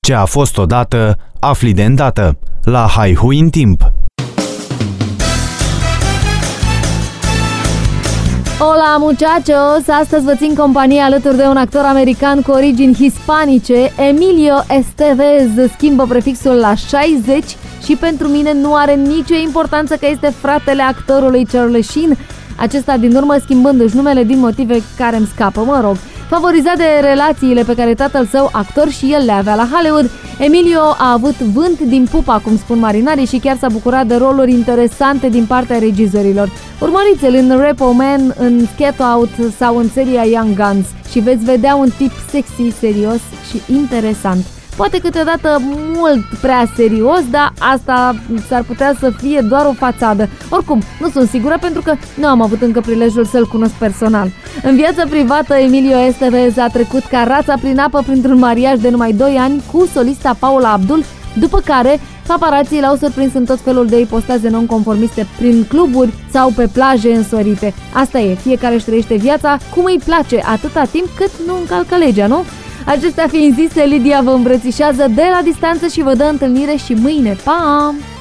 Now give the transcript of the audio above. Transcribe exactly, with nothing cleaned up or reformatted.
Ce a fost odată, afli de îndată. La Haihui în timp. Hola muchachos! Astăzi vă țin companie alături de un actor american cu origini hispanice. Emilio Estevez schimbă prefixul la șaizeci și pentru mine nu are nicio importanță că este fratele actorului Charlie Sheen, acesta din urmă schimbându-și numele din motive care îmi scapă, mă rog. Favorizat de relațiile pe care tatăl său, actor, și el le avea la Hollywood, Emilio a avut vânt din pupa, cum spun marinarii, și chiar s-a bucurat de roluri interesante din partea regizorilor. Urmăriți-l în Repo Man, în Get Out sau în seria Young Guns și veți vedea un tip sexy, serios și interesant. Poate câteodată mult prea serios, dar asta s-ar putea să fie doar o fațadă. Oricum, nu sunt sigură pentru că nu am avut încă prilejul să-l cunosc personal. În viața privată, Emilio Estevez a trecut ca rața prin apă printr-un mariaj de numai doi ani cu solista Paula Abdul, după care paparații l-au surprins în tot felul de ipostaze nonconformiste prin cluburi sau pe plaje însorite. Asta e, fiecare își trăiește viața cum îi place, atâta timp cât nu încalcă legea, nu? Acestea fiind zise, Lidia vă îmbrățișează de la distanță și vă dă întâlnire și mâine. Pa!